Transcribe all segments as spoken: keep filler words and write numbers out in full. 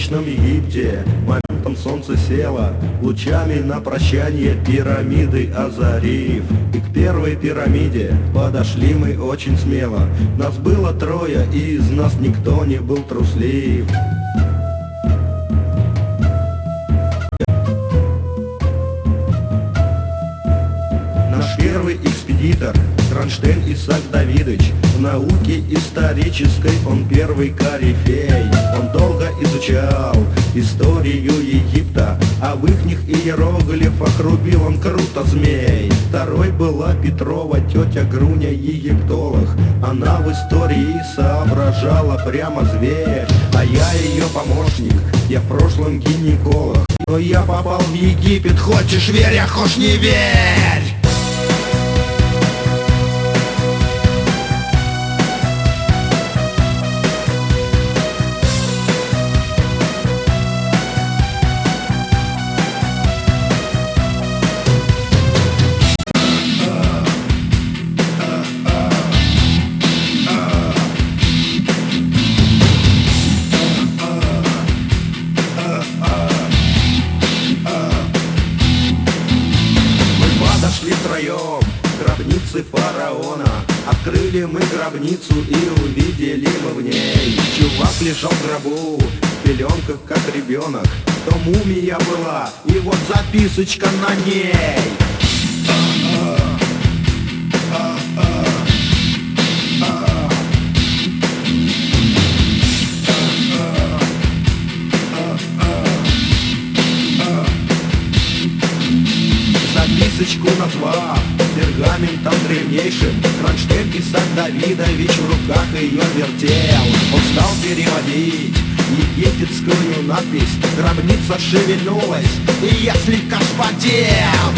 солнечном Египте моментом солнце село, лучами на прощание пирамиды озарив. И к первой пирамиде подошли мы очень смело. Нас было трое, и из нас никто не был труслив. Наш первый экспедитор Кронштейн Исаак Давидович. В науке исторической он первый корифей. Он долго изучал историю Египта, а в ихних иероглифах рубил он круто змей. Второй была Петрова тетя Груня, египтолог. Она в истории соображала прямо зверь. А я ее помощник, я в прошлом гинеколог. Но я попал в Египет, хочешь верь, а хочешь не верь. Подошли втроем к гробнице фараона. Открыли мы гробницу и увидели мы в ней. Чувак лежал в гробу, в пеленках как ребенок. То мумия была, и вот записочка на ней. Записочку назвав пергаментом древнейшим, Кронштейн Исаак Давидович в руках ее вертел. Он стал переводить египетскую надпись. Гробница шевельнулась, и я слегка вспотел.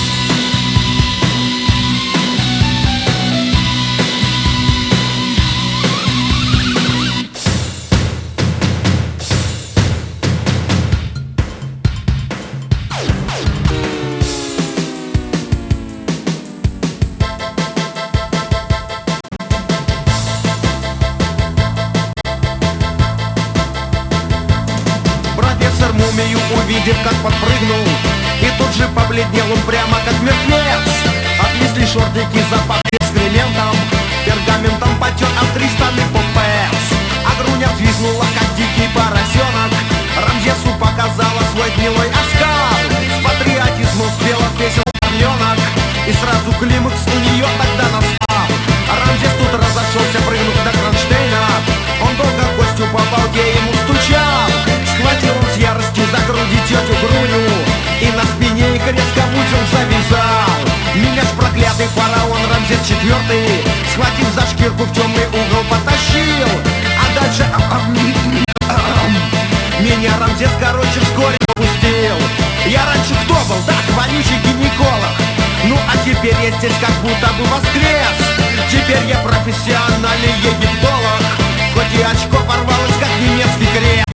Мумию увидев, как подпрыгнул, и тут же побледнел он прямо как мертвец. Отнесли шортики, запахли экскрементом, пергаментом потер от тристаны попэс. А Груня взвизгнула, как дикий поросенок. Рамзесу показала свой гнилой оскал. С патриотизмом спела песен орленок, и сразу климакс у нее тогда настал. А Рамзес тут разошелся, прыгнув до Кронштейна. Он долго костью по балке ему стучал. Схватил он с яростью за груди тетю Груню, и на спине их резко узел завязал. Меня ж проклятый фараон Рамзес четвертый, схватив за шкирку, в темный угол потащил. А дальше меня Рамзес, короче, вскоре попустил. Я раньше кто был? Да, вонючий гинеколог. Ну а теперь я здесь как будто бы воскрес. Теперь я профессиональный египтолог, хоть и очко порвалось, как немецкий крест.